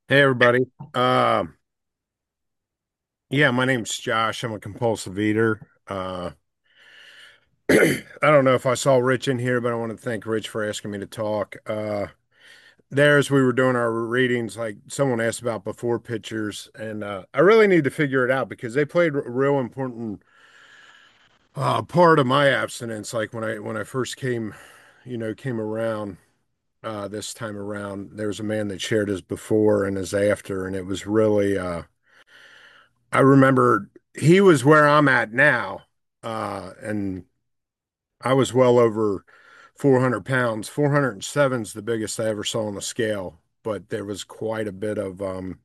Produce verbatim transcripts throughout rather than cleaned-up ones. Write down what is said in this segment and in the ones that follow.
Hey everybody. Um, yeah, my name's Josh. I'm a compulsive eater. Uh, I don't know if I saw Rich in here, but I want to thank Rich for asking me to talk. Uh, there, as we were doing our readings, like someone asked about before pictures, and uh, I really need to figure it out because they played a real important uh, part of my abstinence. Like when I when I first came, you know, came around uh, this time around, there was a man that shared his before and his after, and it was really uh, I remember he was where I'm at now, uh, and I was well over four hundred pounds. four hundred seven is the biggest I ever saw on the scale, but there was quite a bit of um,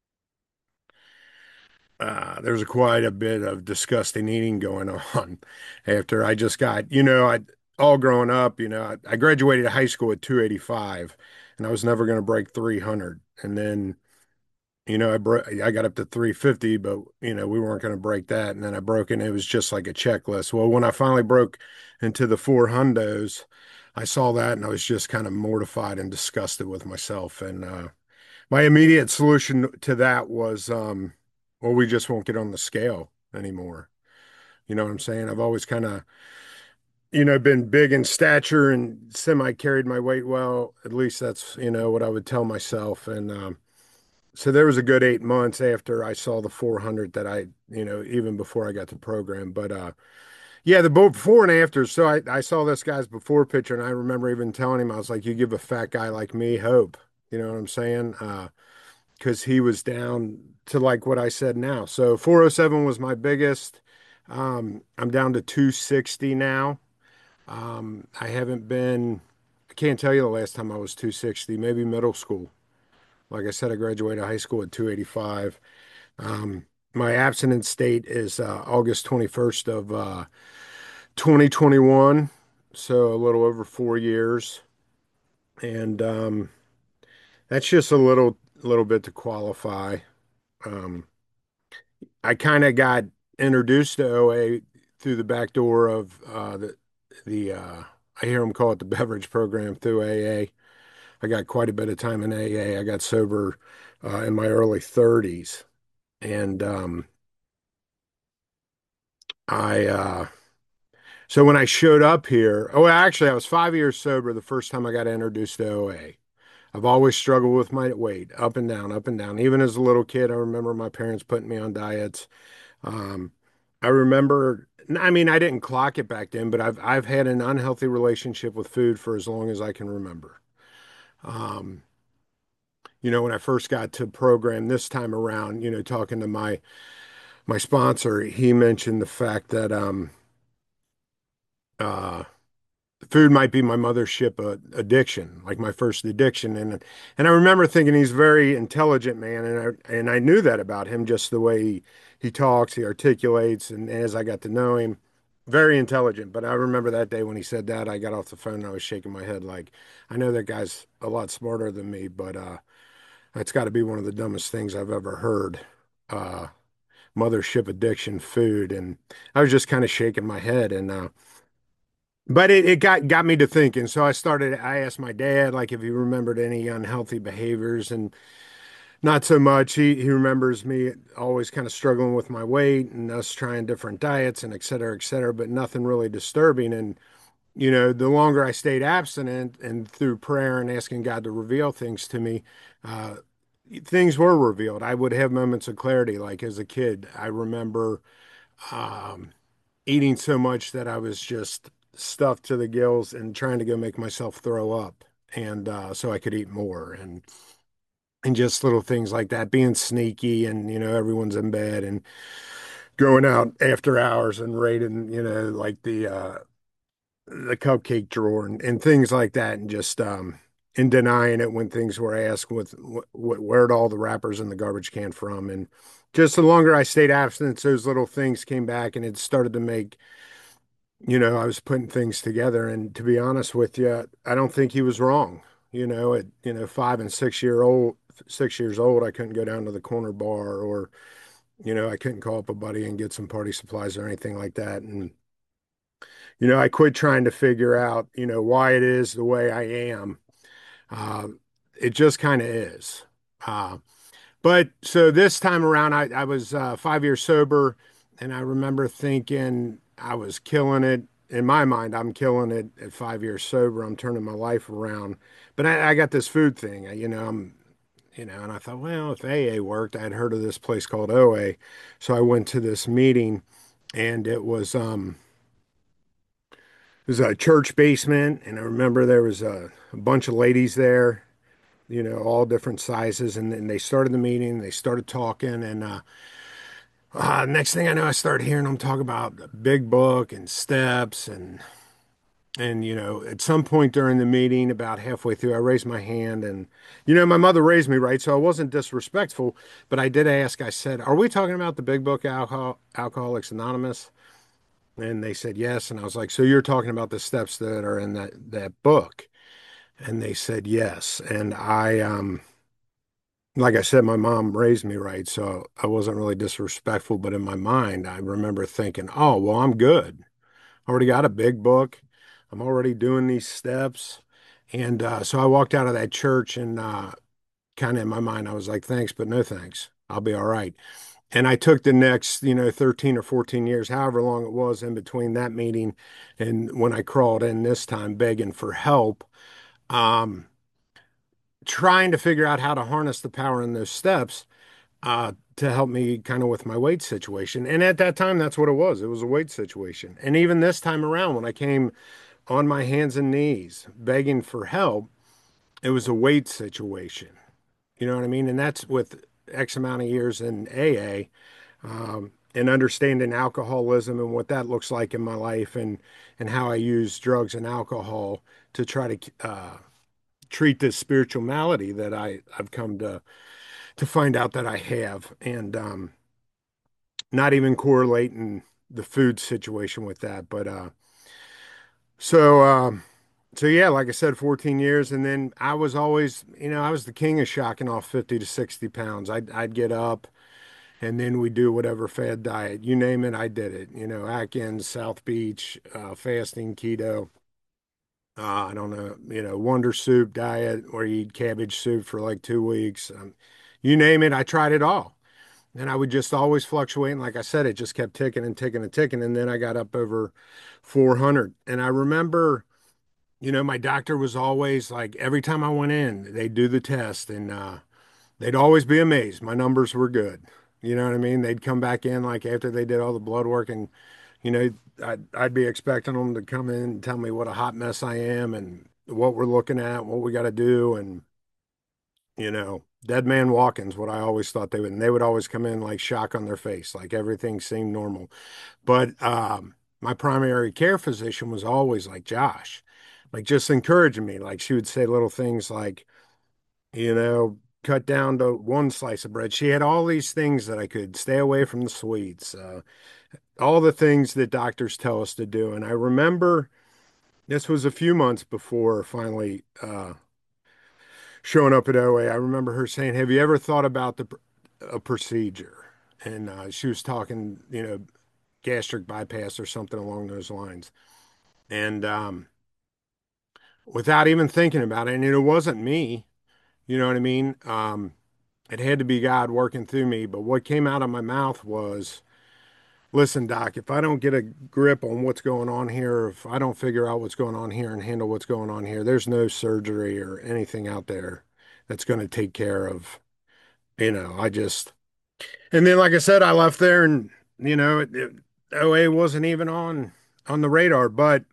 uh, there was quite a bit of disgusting eating going on after I just got, you know, I all growing up, you know, I, I graduated high school at two eighty-five, and I was never going to break three hundred, and then You know, I broke, I got up to three fifty, but you know, we weren't going to break that. And then I broke and it was just like a checklist. Well, when I finally broke into the four hundos, I saw that and I was just kind of mortified and disgusted with myself. And uh, my immediate solution to that was, um, well, we just won't get on the scale anymore. You know what I'm saying? I've always kind of, you know, been big in stature and semi carried my weight well. At least that's, you know, what I would tell myself. And, um, so there was a good eight months after I saw the four hundred that I, you know, even before I got the program. But uh, yeah, the before and after. So I, I saw this guy's before picture, and I remember even telling him, I was like, "You give a fat guy like me hope." You know what I'm saying? Uh, because he was down to like what I said now. So four oh seven was my biggest. Um, I'm down to two sixty now. Um, I haven't been. I can't tell you the last time I was two sixty. Maybe middle school. Like I said, I graduated high school at two eighty-five. Um, my abstinence date is uh, August twenty-first of uh, twenty twenty-one, so a little over four years. And um, that's just a little little bit to qualify. Um, I kind of got introduced to O A through the back door of uh, the the uh, I hear them call it the beverage program through A A. I got quite a bit of time in A A. I got sober uh, in my early thirties, and um, I uh, So when I showed up here, oh, actually, I was five years sober the first time I got introduced to O A. I've always struggled with my weight, up and down, up and down. Even as a little kid, I remember my parents putting me on diets. Um, I remember, I mean, I didn't clock it back then, but I've I've had an unhealthy relationship with food for as long as I can remember. Um, you know, when I first got to program this time around, you know, talking to my my sponsor, he mentioned the fact that um, uh, food might be my mothership uh, addiction, like my first addiction. And and I remember thinking he's a very intelligent man, and I and I knew that about him, just the way he he talks, he articulates, and as I got to know him, very intelligent. But I remember that day when he said that, I got off the phone and I was shaking my head like, I know that guy's a lot smarter than me, but uh, that's got to be one of the dumbest things I've ever heard. Uh, mothership addiction, food, and I was just kind of shaking my head, and uh, but it, it got got me to thinking. So I started, I asked my dad, like, if he remembered any unhealthy behaviors, and not so much. He he remembers me always kind of struggling with my weight and us trying different diets and et cetera, et cetera, but nothing really disturbing. And, you know, the longer I stayed abstinent and through prayer and asking God to reveal things to me, uh, things were revealed. I would have moments of clarity. Like as a kid, I remember um, eating so much that I was just stuffed to the gills and trying to go make myself throw up, and uh, so I could eat more, and and just little things like that, being sneaky, and you know everyone's in bed and going out after hours and raiding, you know, like the uh, the cupcake drawer and, and things like that, and just um, and denying it when things were asked with wh wh where'd all the wrappers in the garbage can from, and just the longer I stayed abstinent, those little things came back, and it started to make you know, I was putting things together, and to be honest with you, I don't think he was wrong. You know, at you know five and six year old, six years old, I couldn't go down to the corner bar, or you know, I couldn't call up a buddy and get some party supplies or anything like that. And you know, I quit trying to figure out, you know, why it is the way I am. Uh, it just kind of is. Uh, but so this time around, I, I was uh, five years sober, and I remember thinking I was killing it. In my mind, I'm killing it at five years sober. I'm turning my life around. But I, I got this food thing, you know, I'm, you know, and I thought, well, if A A worked, I had heard of this place called O A. So I went to this meeting, and it was, um, it was a church basement. And I remember there was a, a bunch of ladies there, you know, all different sizes. And then they started the meeting, they started talking, and, uh, Uh, next thing I know, I started hearing them talk about the big book and steps and and you know, at some point during the meeting, about halfway through, I raised my hand and you know, my mother raised me right, so I wasn't disrespectful, but I did ask. I said, "Are we talking about the big book, Alcohol Alcoholics Anonymous?" And they said yes, and I was like, "So you're talking about the steps that are in that that book?" And they said yes, and I um. Like I said, my mom raised me right, so I wasn't really disrespectful. But in my mind, I remember thinking, oh, well, I'm good. I already got a big book. I'm already doing these steps. And uh, so I walked out of that church and uh, kind of in my mind, I was like, thanks, but no thanks. I'll be all right. And I took the next, you know, thirteen or fourteen years, however long it was in between that meeting and when I crawled in this time begging for help. Um, Trying to figure out how to harness the power in those steps uh, to help me kind of with my weight situation. And at that time, that's what it was. It was a weight situation. And even this time around, when I came on my hands and knees begging for help, it was a weight situation. You know what I mean? And that's with X amount of years in A A, um, and understanding alcoholism and what that looks like in my life, and and how I use drugs and alcohol to try to uh, treat this spiritual malady that I I've come to to find out that I have. And um, not even correlating the food situation with that. But uh, so um, so yeah, like I said, fourteen years, and then I was always, you know, I was the king of shocking off fifty to sixty pounds. I'd I'd get up, and then we do whatever fad diet, you name it, I did it. You know, Atkins, South Beach, uh, fasting, keto. Uh, I don't know, you know, Wonder Soup diet where you eat cabbage soup for like two weeks. Um, you name it, I tried it all. And I would just always fluctuate. And like I said, it just kept ticking and ticking and ticking. And then I got up over four hundred. And I remember, you know, my doctor was always like, every time I went in, they'd do the test and uh, they'd always be amazed. My numbers were good. You know what I mean? They'd come back in like after they did all the blood work and, you know, I'd, I'd be expecting them to come in and tell me what a hot mess I am and what we're looking at, what we got to do. And you know, dead man walking's what I always thought they would. And they would always come in like shock on their face, like everything seemed normal. But um, my primary care physician was always like Josh, like just encouraging me. Like she would say little things like, you know, cut down to one slice of bread. She had all these things that I could stay away from the sweets, uh, all the things that doctors tell us to do. And I remember this was a few months before finally uh, showing up at O A. I remember her saying, "Have you ever thought about the a procedure?" And uh, she was talking, you know, gastric bypass or something along those lines. And um, without even thinking about it, and it wasn't me, you know what I mean? Um, it had to be God working through me. But what came out of my mouth was, "Listen, Doc, if I don't get a grip on what's going on here, if I don't figure out what's going on here and handle what's going on here, there's no surgery or anything out there that's going to take care of." You know, I just, and then, like I said, I left there and, you know, it, it, O A wasn't even on on the radar, but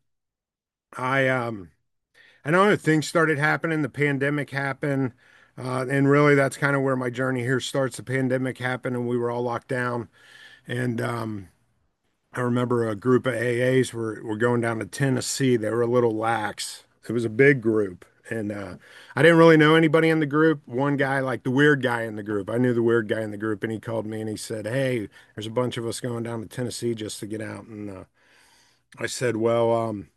I, um, I know things started happening, the pandemic happened, uh, and really that's kind of where my journey here starts. The pandemic happened and we were all locked down. And, um, I remember a group of A As were, were going down to Tennessee. They were a little lax. It was a big group. And uh, I didn't really know anybody in the group. One guy, like the weird guy in the group, I knew the weird guy in the group, and he called me and he said, "Hey, there's a bunch of us going down to Tennessee just to get out." And uh, I said, "Well, um,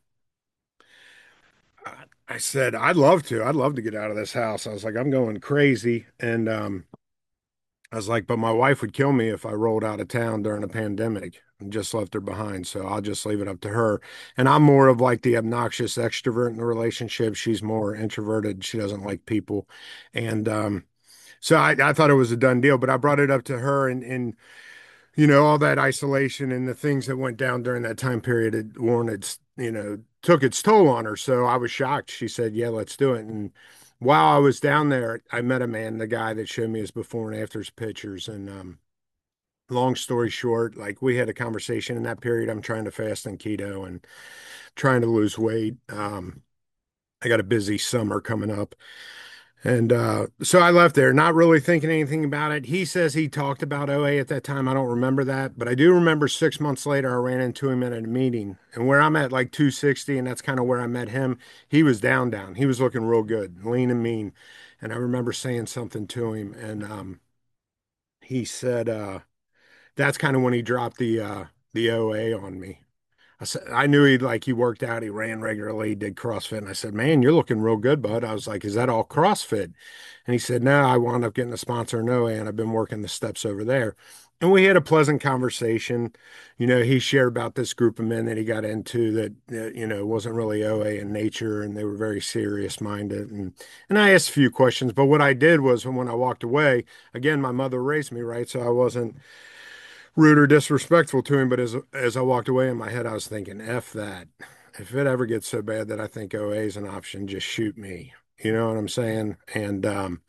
I I said, I'd love to. I'd love to get out of this house." I was like, "I'm going crazy." And um, I was like, but my wife would kill me if I rolled out of town during a pandemic and just left her behind. So I'll just leave it up to her. And I'm more of like the obnoxious extrovert in the relationship. She's more introverted. She doesn't like people. And um, So I, I thought it was a done deal, but I brought it up to her and, and, you know, all that isolation and the things that went down during that time period had worn its, you know, took its toll on her. So I was shocked. She said, yeah, let's do it. And while I was down there, I met a man, the guy that showed me his before and afters pictures. And, um, long story short, like we had a conversation in that period. I'm trying to fast and keto and trying to lose weight. Um, I got a busy summer coming up. And uh, so I left there, not really thinking anything about it. He says he talked about O A at that time. I don't remember that, but I do remember six months later, I ran into him at a meeting. And where I'm at, like two sixty, and that's kind of where I met him. He was down, down. He was looking real good, lean and mean. And I remember saying something to him, and um, he said, uh, that's kind of when he dropped the uh, the O A on me. I said, I knew he like he worked out, he ran regularly, did CrossFit. And I said, man, you're looking real good, bud. I was like, is that all CrossFit? And he said, no, I wound up getting a sponsor in O A and I've been working the steps over there. And we had a pleasant conversation. You know, he shared about this group of men that he got into that, that you know, wasn't really O A in nature and they were very serious minded. And, and I asked a few questions, but what I did was when I walked away, again, my mother raised me, right? So I wasn't rude or disrespectful to him, but as as I walked away in my head, I was thinking, F that. If it ever gets so bad that I think O A is an option, just shoot me. You know what I'm saying? And um,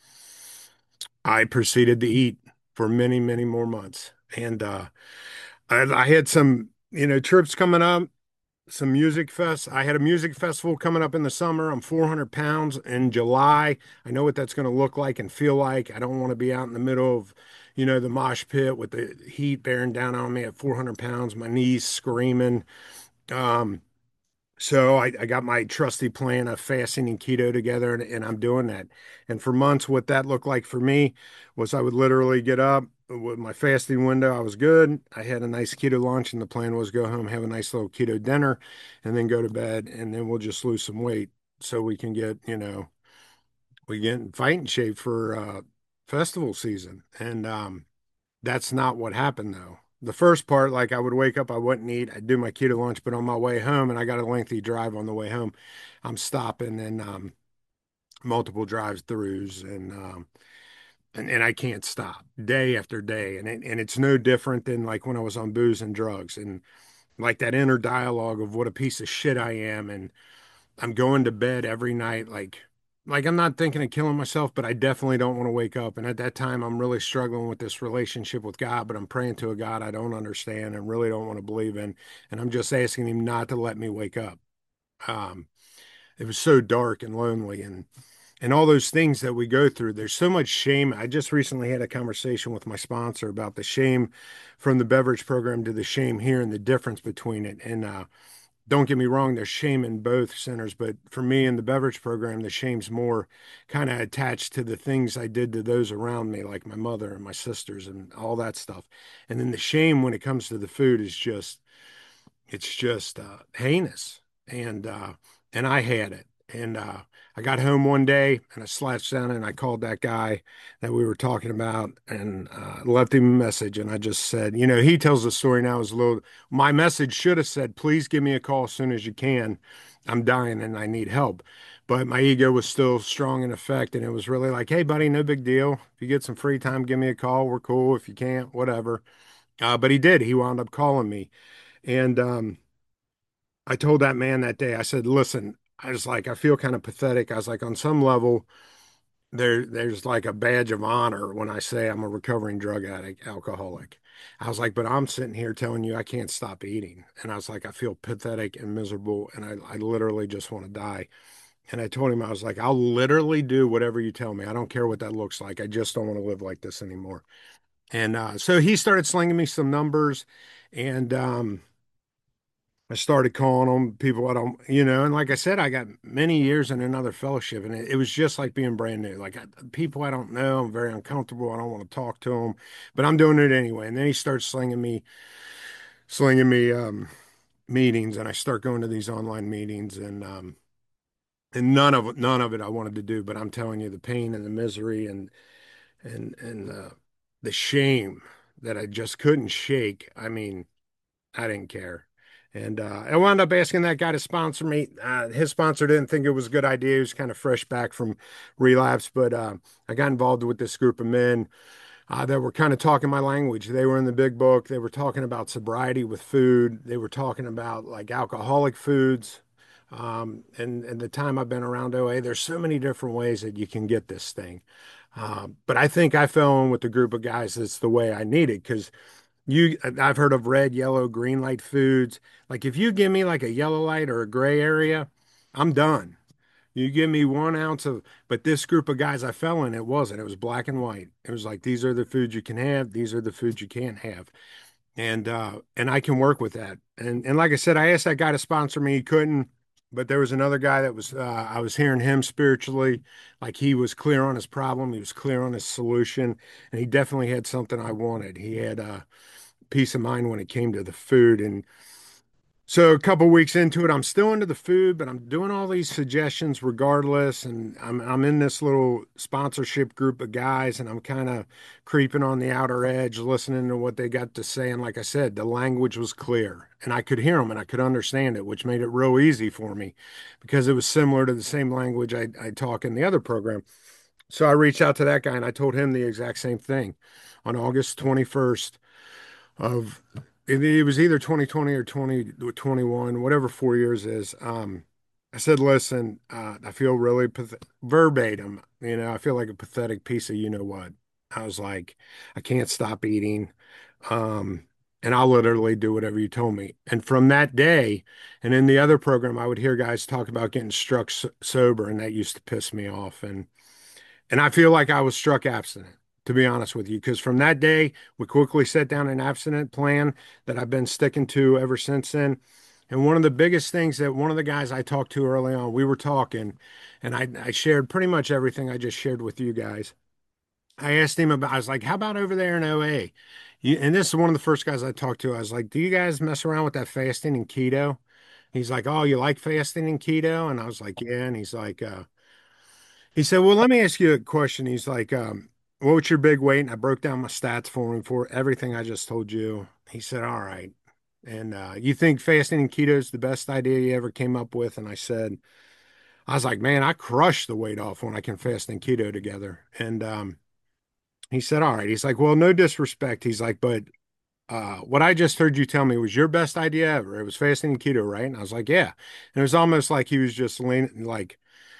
I proceeded to eat for many, many more months. And uh, I, I had some, you know, trips coming up, some music fest. I had a music festival coming up in the summer. I'm four hundred pounds in July. I know what that's going to look like and feel like. I don't want to be out in the middle of, you know, the mosh pit with the heat bearing down on me at four hundred pounds, my knees screaming. Um, so I, I got my trusty plan of fasting and keto together, and, and I'm doing that. And for months, what that looked like for me was I would literally get up with my fasting window. I was good. I had a nice keto lunch, and the plan was go home, have a nice little keto dinner, and then go to bed, and then we'll just lose some weight so we can get, you know, we get in fighting shape for uh, festival season. And um, that's not what happened though. The first part, like I would wake up, I wouldn't eat, I'd do my keto lunch, but on my way home, and I got a lengthy drive on the way home, I'm stopping and um, multiple drive-throughs and um, and and I can't stop day after day, and it, and it's no different than like when I was on booze and drugs and like that inner dialogue of what a piece of shit I am, and I'm going to bed every night like like I'm not thinking of killing myself, but I definitely don't want to wake up. And at that time, I'm really struggling with this relationship with God, but I'm praying to a God I don't understand and really don't want to believe in. And I'm just asking him not to let me wake up. Um, it was so dark and lonely and and all those things that we go through. There's so much shame. I just recently had a conversation with my sponsor about the shame from the beverage program to the shame here and the difference between it. And uh, don't get me wrong, there's shame in both centers, but for me in the beverage program, the shame's more kind of attached to the things I did to those around me, like my mother and my sisters and all that stuff. And then the shame when it comes to the food is just, it's just uh, heinous. And uh, and I had it. And uh, I got home one day and I slouched down and I called that guy that we were talking about and uh, left him a message. And I just said, you know, he tells the story now as a little. My message should have said, please give me a call as soon as you can. I'm dying and I need help. But my ego was still strong in effect. And it was really like, hey, buddy, no big deal. If you get some free time, give me a call. We're cool. If you can't, whatever. Uh, but he did. He wound up calling me. And um, I told that man that day, I said, listen, I was like, I feel kind of pathetic. I was like, on some level, there there's like a badge of honor when I say I'm a recovering drug addict, alcoholic. I was like, but I'm sitting here telling you I can't stop eating. And I was like, I feel pathetic and miserable, and I, I literally just want to die. And I told him, I was like, I'll literally do whatever you tell me. I don't care what that looks like. I just don't want to live like this anymore. And uh, so he started slinging me some numbers, and um, I started calling them people I don't, you know, and like I said, I got many years in another fellowship, and it, it was just like being brand new. Like I, people I don't know, I'm very uncomfortable. I don't want to talk to them, but I'm doing it anyway. And then he starts slinging me, slinging me um, meetings, and I start going to these online meetings, and um, and none of it, none of it I wanted to do. But I'm telling you, the pain and the misery and and and uh, the shame that I just couldn't shake. I mean, I didn't care. And uh, I wound up asking that guy to sponsor me. Uh, his sponsor didn't think it was a good idea. He was kind of fresh back from relapse, but uh, I got involved with this group of men uh, that were kind of talking my language. They were in the big book. They were talking about sobriety with food. They were talking about like alcoholic foods. Um, and, and the time I've been around O A, there's so many different ways that you can get this thing. Uh, but I think I fell in with the group of guys that's the way I need it because you, I've heard of red, yellow, green light foods. Like if you give me like a yellow light or a gray area, I'm done. You give me one ounce of, but this group of guys I fell in, it wasn't. It was black and white. It was like these are the foods you can have, these are the foods you can't have, and uh, and I can work with that. And and like I said, I asked that guy to sponsor me. He couldn't, but there was another guy that was. Uh, I was hearing him spiritually, like he was clear on his problem, he was clear on his solution, and he definitely had something I wanted. He had uh, peace of mind when it came to the food, and so a couple weeks into it, I'm still into the food, but I'm doing all these suggestions regardless. And I'm I'm in this little sponsorship group of guys, and I'm kind of creeping on the outer edge, listening to what they got to say. And like I said, the language was clear, and I could hear them and I could understand it, which made it real easy for me because it was similar to the same language I, I talk in the other program. So I reached out to that guy and I told him the exact same thing on August twenty-first of it, it was either twenty twenty or twenty twenty-one, whatever four years is. Um, I said, listen, uh, I feel really path verbatim, you know, I feel like a pathetic piece of you know what. I was like, I can't stop eating. Um, and I'll literally do whatever you told me. And from that day, and in the other program, I would hear guys talk about getting struck so sober, and that used to piss me off. And and I feel like I was struck abstinent, to be honest with you, because from that day, we quickly set down an abstinent plan that I've been sticking to ever since then. And one of the biggest things that one of the guys I talked to early on, we were talking, and I, I shared pretty much everything I just shared with you guys. I asked him about, I was like, how about over there in O A? You, and this is one of the first guys I talked to. I was like, do you guys mess around with that fasting and keto? He's like, oh, you like fasting and keto? And I was like, yeah. And he's like, uh, he said, well, let me ask you a question. He's like, um, what's your big weight? And I broke down my stats for him for everything I just told you. He said, all right. And uh, you think fasting and keto is the best idea you ever came up with? And I said, I was like, man, I crush the weight off when I can fast and keto together. And um, he said, all right. He's like, well, no disrespect. He's like, but uh, what I just heard you tell me was your best idea ever. It was fasting and keto, right? And I was like, yeah. And it was almost like he was just leaning, like,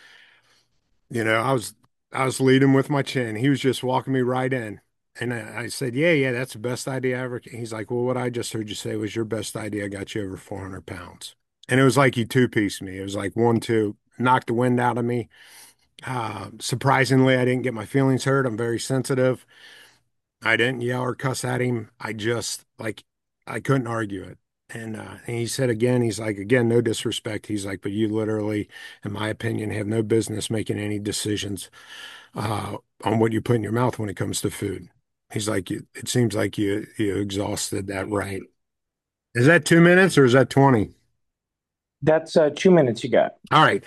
you know, I was I was leading with my chin. He was just walking me right in. And I, I said, yeah, yeah, that's the best idea ever. He's like, well, what I just heard you say was your best idea. Got you over four hundred pounds. And it was like he two-pieced me. It was like one, two, knocked the wind out of me. Uh, surprisingly, I didn't get my feelings hurt. I'm very sensitive. I didn't yell or cuss at him. I just like I couldn't argue it. And, uh, and he said again, he's like, again, no disrespect. He's like, but you literally, in my opinion, have no business making any decisions uh, on what you put in your mouth when it comes to food. He's like, it, it seems like you you exhausted that right. Is that two minutes or is that twenty? That's uh, two minutes you got. All right.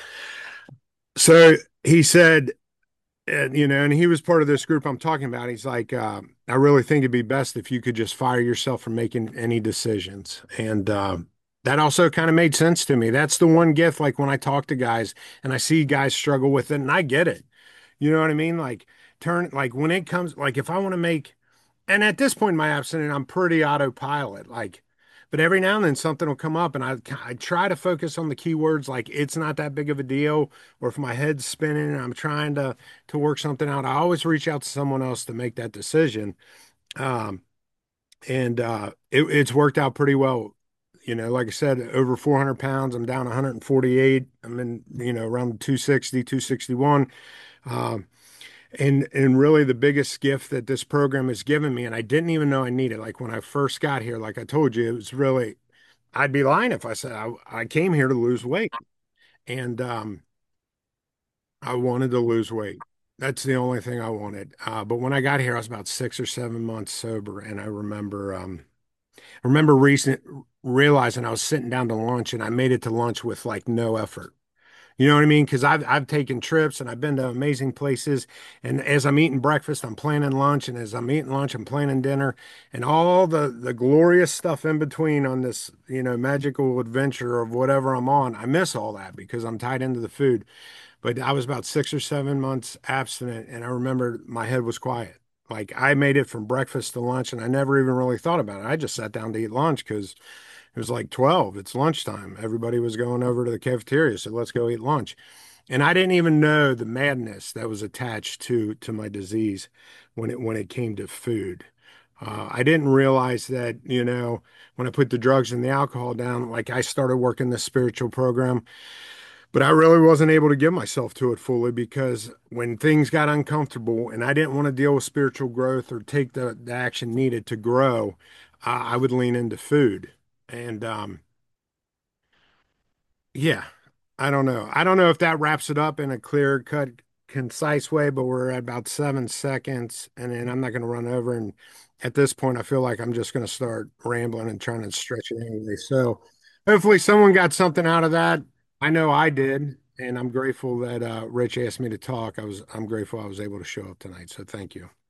So he said, and you know, and he was part of this group I'm talking about. He's like, uh, I really think it'd be best if you could just fire yourself from making any decisions. And uh, that also kind of made sense to me. That's the one gift, like when I talk to guys and I see guys struggle with it, and I get it. You know what I mean? Like, turn, like when it comes, like if I want to make, and at this point in my abstinence, I'm pretty autopilot. Like, but every now and then something will come up, and I I try to focus on the keywords, like it's not that big of a deal, or if my head's spinning and I'm trying to to work something out, I always reach out to someone else to make that decision. Um, and uh, it, it's worked out pretty well. You know, like I said, over four hundred pounds. I'm down one hundred forty-eight. I'm in, you know, around two sixty, two sixty-one. Um, and and really the biggest gift that this program has given me, and I didn't even know I needed, like when I first got here, like I told you, it was really, I'd be lying if I said I, I came here to lose weight. And um, I wanted to lose weight. That's the only thing I wanted. Uh, but when I got here, I was about six or seven months sober, and I remember um, I remember recent realizing I was sitting down to lunch, and I made it to lunch with like no effort. You know what I mean? Because I've I've taken trips and I've been to amazing places. And as I'm eating breakfast, I'm planning lunch, and as I'm eating lunch, I'm planning dinner, and all the the glorious stuff in between on this, you know, magical adventure of whatever I'm on. I miss all that because I'm tied into the food. But I was about six or seven months abstinent, and I remember my head was quiet. Like I made it from breakfast to lunch, and I never even really thought about it. I just sat down to eat lunch because it was like twelve. It's lunchtime. Everybody was going over to the cafeteria, so let's go eat lunch. And I didn't even know the madness that was attached to to my disease when it when it came to food. Uh, I didn't realize that, you know, when I put the drugs and the alcohol down, like I started working this spiritual program, but I really wasn't able to give myself to it fully because when things got uncomfortable and I didn't want to deal with spiritual growth or take the, the action needed to grow, uh, I would lean into food. And um, yeah, I don't know. I don't know if that wraps it up in a clear cut, concise way, but we're at about seven seconds, and then I'm not going to run over. And at this point, I feel like I'm just going to start rambling and trying to stretch it anyway. So hopefully, someone got something out of that. I know I did, and I'm grateful that uh, Rich asked me to talk. I was I'm grateful I was able to show up tonight. So thank you.